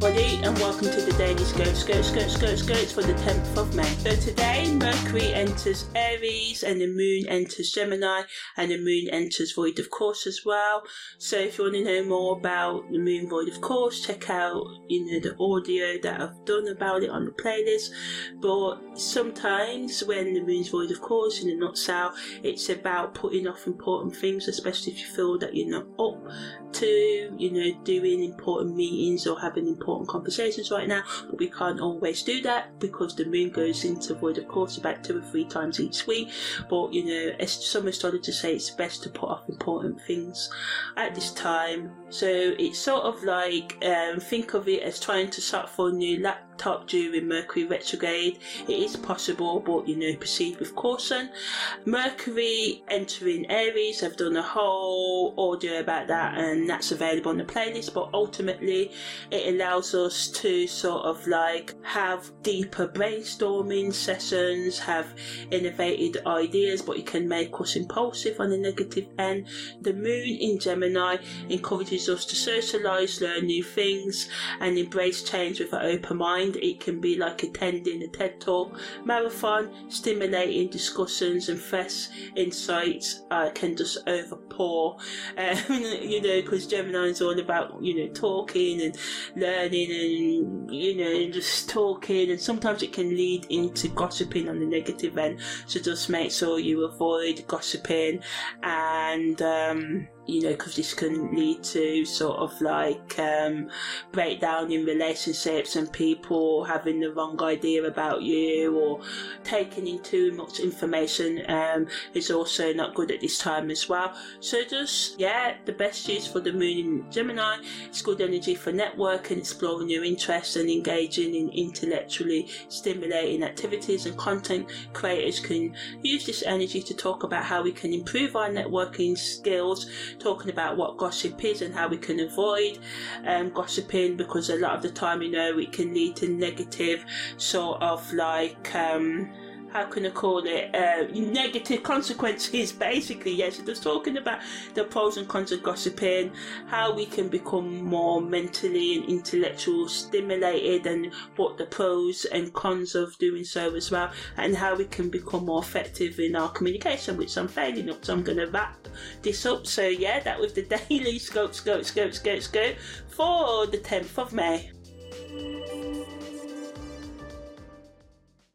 everybody, and welcome to the Daily Scopes for the 10th of May. So today, Mercury enters Aries, and the Moon enters Gemini, and the Moon enters Void of Course as well. So if you want to know more about the Moon Void of Course, check out, the audio that I've done about it on the playlist. But sometimes when the Moon's Void of Course in the North South, it's about putting off important things, especially if you feel that you're not up to, doing important meetings or having important conversations right now. But we can't always do that because the Moon goes into Void of Course about 2 or 3 times each week. But some astrologers say it's best to put off important things at this time. So it's sort of like, think of it as trying to shop for a new laptop during Mercury retrograde. It is possible, but proceed with caution. Mercury entering Aries, I've done a whole audio about that, and that's available on the playlist. But ultimately it allows us to sort of like have deeper brainstorming sessions, have innovative ideas, but it can make us impulsive on the negative end. The Moon in Gemini encourages us to socialise, learn new things, and embrace change with an open mind. It can be like attending a TED Talk marathon, stimulating discussions and fresh insights can just overpour, because Gemini is all about, talking and learning and, just talking, and sometimes it can lead into gossiping on the negative end. So just make sure you avoid gossiping and, because this can lead to sort of like breakdown in relationships and people having the wrong idea about you, or taking in too much information is also not good at this time as well. So just, the best use for the Moon in Gemini, it's good energy for networking, exploring your interests and engaging in intellectually stimulating activities, and content creators can use this energy to talk about how we can improve our networking skills, talking about what gossip is and how we can avoid gossiping, because a lot of the time it can lead to negative sort of like how can I call it, negative consequences basically. Yes, just talking about the pros and cons of gossiping, how we can become more mentally and intellectually stimulated, and what the pros and cons of doing so as well, and how we can become more effective in our communication, which I'm failing up, so I'm going to wrap this up. So that was the Daily Scope for the 10th of May.